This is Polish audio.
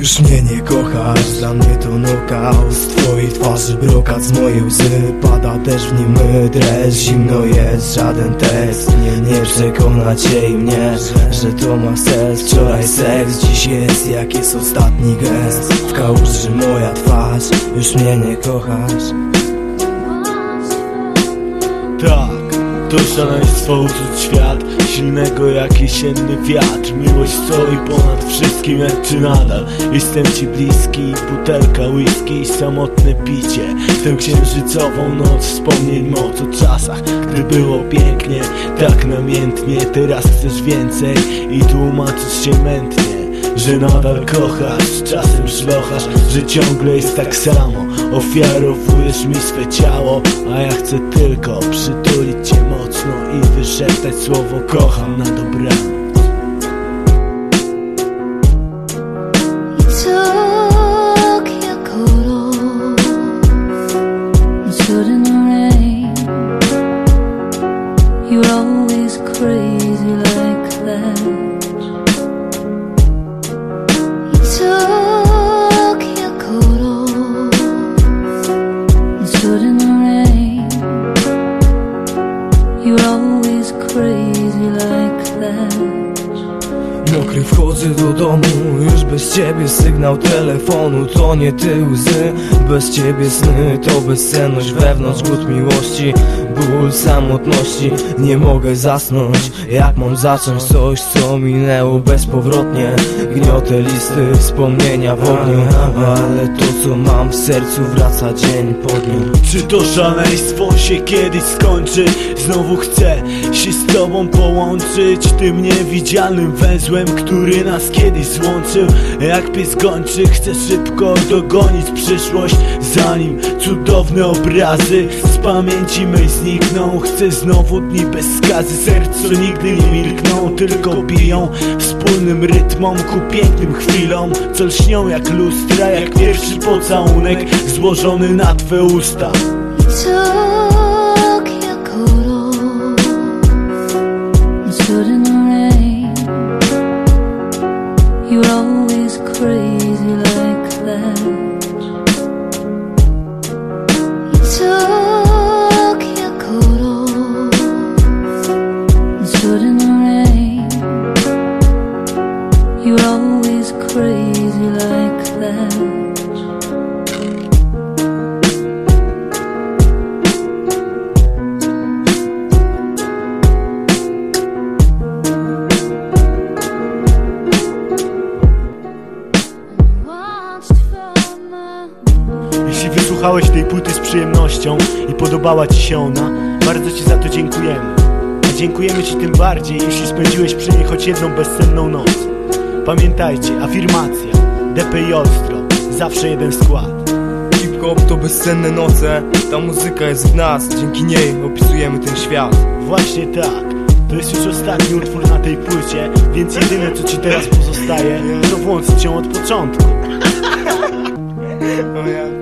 Już mnie nie kochasz, dla mnie to knockout. Z twojej twarzy brokat, z mojej łzy pada też w nim dreszcz. Zimno jest, żaden test nie przekona cię i mnie, że to ma sens. Wczoraj seks, dziś jest, jak jest ostatni gest. W kałuży moja twarz, już mnie nie kochasz. Tak, to szaleństwo uczuć świat, silnego jak jesienny wiatr. Miłość stoi ponad wszystkim, jak czy nadal jestem ci bliski. Butelka whisky, samotne picie, tę księżycową noc wspomnień moc o czasach, gdy było pięknie, tak namiętnie. Teraz chcesz więcej i tłumaczysz się mętnie, że nadal kochasz, czasem szlochasz, że ciągle jest tak samo. Ofiarowujesz mi swe ciało, a ja chcę tylko przytulić cię mocno i wyszeptać słowo kocham na dobranoc. Mokry wchodzę do domu, już bez ciebie sygnał telefonu. To nie ty łzy, bez ciebie sny, to bezsenność wewnątrz, głód miłości, ból samotności. Nie mogę zasnąć, jak mam zacząć coś, co minęło bezpowrotnie. Gniotę listy wspomnienia w ogniu, ale to co mam w sercu wraca dzień po dniu. Czy to szaleństwo się kiedyś skończy? Znowu chcę się z tobą połączyć, tym niewidzialnym węzłem, który nas kiedyś złączył. Jak pies gończy chcę szybko dogonić przyszłość, zanim cudowne obrazy z pamięci mej znikną. Chcę znowu dni bez skazy, sercu nigdy nie milkną, tylko biją wspólnym rytmom ku pięknym chwilom, co lśnią jak lustra, jak pierwszy pocałunek złożony na twe usta. You're always crazy like that. You took your coat off and stood in the rain. You're always crazy like that. Jeśli wysłuchałeś tej płyty z przyjemnością i podobała ci się ona, bardzo ci za to dziękujemy. A dziękujemy ci tym bardziej, jeśli spędziłeś przy niej choć jedną bezsenną noc. Pamiętajcie, afirmacja, DPI Ostro, zawsze jeden skład. Hip-hop to bezsenne noce, ta muzyka jest w nas, dzięki niej opisujemy ten świat. Właśnie tak, to jest już ostatni utwór na tej płycie, więc jedyne co ci teraz pozostaje, to włączyć ją od początku. Oh yeah.